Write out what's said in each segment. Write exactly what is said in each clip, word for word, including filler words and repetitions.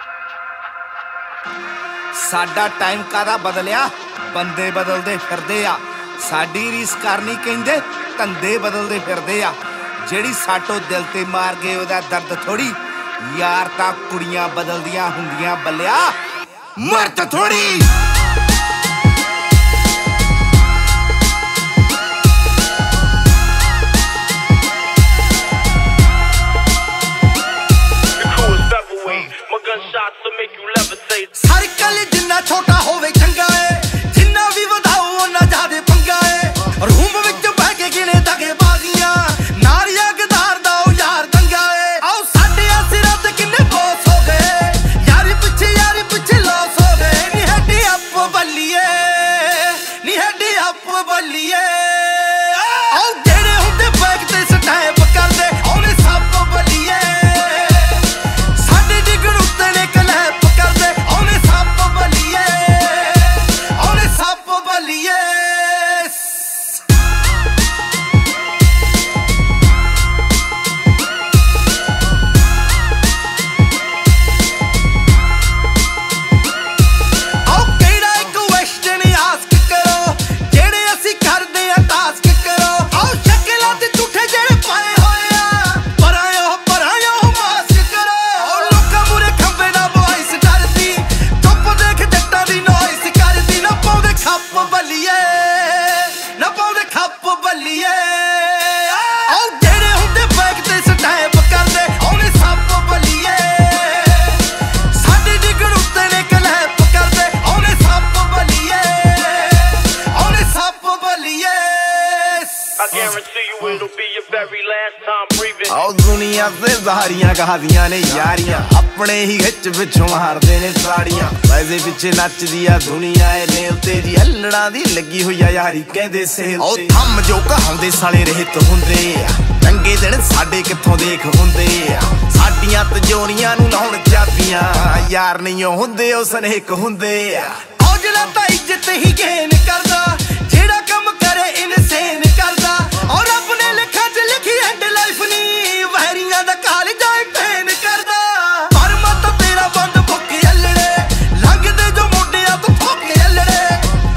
ਸਾਡਾ ਟਾਈਮ ਕਾਹਦਾ ਬਦਲਿਆ, ਬੰਦੇ ਬਦਲਦੇ ਫਿਰਦੇ ਆ। ਸਾਡੀ ਰੀਸ ਕਰਨੀ ਕਹਿੰਦੇ ਧੰਦੇ ਬਦਲਦੇ ਫਿਰਦੇ ਆ। ਜਿਹੜੀ ਸਾਟੋ ਦਿਲ ਤੇ ਮਾਰ ਗਏ ਉਹਦਾ ਦਰਦ ਥੋੜੀ, ਯਾਰ ਤਾਂ ਕੁੜੀਆਂ ਬਦਲਦੀਆਂ ਹੁੰਦੀਆਂ ਬੱਲਿਆ, ਮਰਦ ਥੋੜੀ। ਸਰਕਲ ਜਿੰਨਾ ਛੋਟਾ ਹੋਵੇ ਚੰਗਾ ਏ, ਜਿੰਨਾ ਵੀ ਵਧਾਓ ਉਹਨਾਂ ਜ਼ਿਆਦੇ ਪੰਗਾ ਏ। ਰੂਮ ਵਿੱਚ ਬਹਿ ਕੇ ਗਿਣੇ ਦਗੇ ਬਾਜ਼ੀਆਂ, ਨਾਰੀਆਂ ਗਦਾਰ ਦਾ ਉਹ ਯਾਰ ਦੰਗਾ ਏ। ਆਓ ਸਾਡੇ ਸਿਰਾਂ ਤੇ ਕਿੰਨੇ ਬੋਸ ਹੋ ਗਏ, ਯਾਰੀ ਪਿੱਛੇ ਯਾਰੀ ਪਿੱਛੇ ਲੋਸ ਹੋ ਗਏ। ਨੀ ਹੈਡੀ ਅੱਪ ਬੱਲੀਏ, ਨੀ ਹੈਡੀ ਅੱਪ ਬੱਲੀਏ। ਆਓ ਜਿਹੜੇ ਹੁੰਦੇ ਬੈਗ ਤੇ ਸਟੈਪ ਕਰਦੇ ਉਹਨੇ ਸੱਪ ਬੱਲੀਏ, ਸਾਡੇ ਡਿਗਣ ਉੱਤੇ ਨੇ ਕਲੈਪ ਕਰਦੇ ਉਹਨੇ ਸੱਪ ਬੱਲੀਏ, ਉਹਨੇ ਸੱਪ ਬੱਲੀਏ। ਆਓ ਕਿਹੜਾ ਇੱਕ ਕੁਐਸਚਨ ਆਸਕ ਕਰੋ, ਜਿਹੜੇ ਅਸੀਂ ਕਰਦੇ ਆ ਟਾਸਕ ਕਰੋ। ਆਓ ਸ਼ਕਲਾਂ ਤੇ ਝੂਠੇ ਜਿਹੜੇ ਪਾਏ ਹੋਏ ਆ, ਪਰਾਇਓ ਪਰਾਇਓ ਮਾਸਕ ਕਰੋ। ਆਓ ਲੋਕਾਂ ਮੂਰੇ ਖੰਬੇ ਦਾ ਵੌਇਸ ਡਰਦੀ, ਚੁੱਪ ਦੇਖ ਜੱਟਾਂ ਦੀ ਨੋਇਸ ਕਰਦੀ। ਨਾ ਪਾਉਂਦੇ ਖੱਪ ਬੱਲੀਏ, ਨਾ ਪਾਉਂਦੇ ਖੱਪ ਬੱਲੀਏ। ਆਓ ਜਿਹੜੇ ਹੁੰਦੇ ਬੈਗ ਤੇ ਸਟੈਪ ਕਰਦੇ ਉਹਨੇ ਸੱਪ ਬੱਲੀਏ, ਸਾਡੇ ਡਿਗਣ ਉੱਤੇ ਨੇ ਕਲੈਪ ਕਰਦੇ ਉਹਨੇ ਸੱਪ ਬੱਲੀਏ, ਉਹਨੇ ਸੱਪ ਬੱਲੀਏ। I guarantee you it'll be your very last time breathing. ਆਓ ਦੁਨੀਆ ਤੇ ਜ਼ਾਰੀਆਂ ਕਹਾਦੀਆਂ ਨੇ ਯਾਰੀਆਂ, ਆਪਣੇ ਹੀ ਖਿੱਚ ਪਿੱਛੋਂ ਮਾਰਦੇ ਨੇ ਤਾੜੀਆਂ। ਪੈਸੇ ਪਿੱਛੇ ਨੱਚਦੀ ਆ ਦੁਨੀਆ ਏ ਨੇਲ ਤੇ ਜੀ, ਹੱਲੜਾਂ ਦੀ ਲੱਗੀ ਹੋਈ ਆ ਯਾਰੀ ਕਹਿੰਦੇ ਸੇਲ ਤੇ। ਉਹ ਥੰਮ ਜੋ ਕਹਾਉਂਦੇ ਸਾਲੇ ਰਹਿਤ ਹੁੰਦੇ ਆ, ਚੰਗੇ ਦਿਨ ਸਾਡੇ ਕਿੱਥੋਂ ਦੇਖ ਹੁੰਦੇ ਆ। ਸਾਡੀਆਂ ਤਜੋਰੀਆਂ ਨੂੰ ਲਾਉਣ ਚਾਬੀਆਂ, ਯਾਰ ਨਹੀਂ ਹੁੰਦੇ ਉਹ ਸਨੇਕ ਹੁੰਦੇ ਆ। ਉਹ ਜਿਹੜਾ ਤਾਂ ਇੱਜ਼ਤ ਹੀ ਗੇਨ ਕਰਦਾ, ਜਿਹੜਾ ਕੰਮ ਕਰੇ ਇਨਸੇਨ ਕਰਦਾ। ਔਰ ਰੱਬ ਨੇ ਲਿਖਾਂ 'ਚ ਲਿਖੀ ਐਂਡ ਲਾਈਫ ਨੀ, ਵਹਿਰੀਆਂ ਦਾ ਕਾਲਜਾ ਟੈਨ ਕਰਦਾ। ਪਰ ਮਤ ਤੇਰਾ ਬੰਦ ਭੁੱਕੇ ਅਲੜੇ, ਲੰਘਦੇ ਜੋ ਮੋਢਿਆਂ ਤੋਂ ਠੋਕੇ ਅਲੜੇ।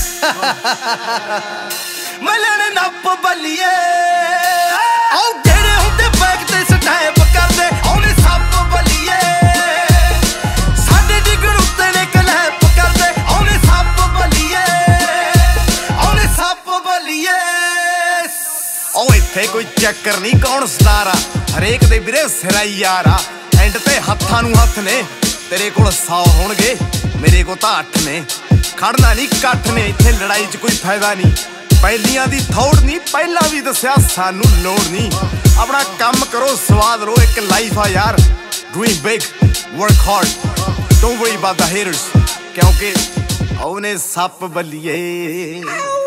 ਮੈਂ ਲੈਣੇ ਨੱਪ ਬੱਲੀਏ। ਆਓ ਜਿਹੜੇ ਹੁੰਦੇ ਬੈਗ ਤੇ ਸਟੈਪ ਕਰਦੇ ਉਹਨੇ ਸੱਪ ਬੱਲੀਏ, ਸਾਡੇ ਡਿਗਣ ਉੱਤੇ ਨੇ ਕਲੈਪ ਕਰਦੇ ਉਹਨੇ ਸੱਪ ਬੱਲੀਏ, ਉਹਨੇ ਸੱਪ ਬੱਲੀਏ। ਉਹ ਇੱਥੇ ਕੋਈ ਚੱਕਰ ਨਹੀਂ ਕੌਣ ਸਤਾਰਾ, ਹਰੇਕ ਦੇ ਵੀਰੇ ਸਿਰਾ ਹੀ ਯਾਰ ਆ। ਐਂਡ ਤੇ ਹੱਥਾਂ ਨੂੰ ਹੱਥ ਨੇ, ਤੇਰੇ ਕੋਲ ਸੌ ਹੋਣਗੇ ਮੇਰੇ ਕੋਲ ਤਾਂ ਅੱਠ ਨੇ। ਖੜਨਾ ਨਹੀਂ ਇਕੱਠ ਨੇ ਇੱਥੇ, ਲੜਾਈ 'ਚ ਕੋਈ ਫਾਇਦਾ ਨਹੀਂ। ਪਹਿਲੀਆਂ ਦੀ ਥੋੜ ਨਹੀਂ, ਪਹਿਲਾਂ ਵੀ ਦੱਸਿਆ ਸਾਨੂੰ ਲੋੜ ਨਹੀਂ। ਆਪਣਾ ਕੰਮ ਕਰੋ ਸਵਾਦ ਲਓ, ਇੱਕ ਲਾਈਫ ਆ ਯਾਰ। Doing big, work hard, don't worry about the haters, ਕਿਉਂਕਿ ਉਹਨੇ ਸੱਪ ਬੱਲੀਏ।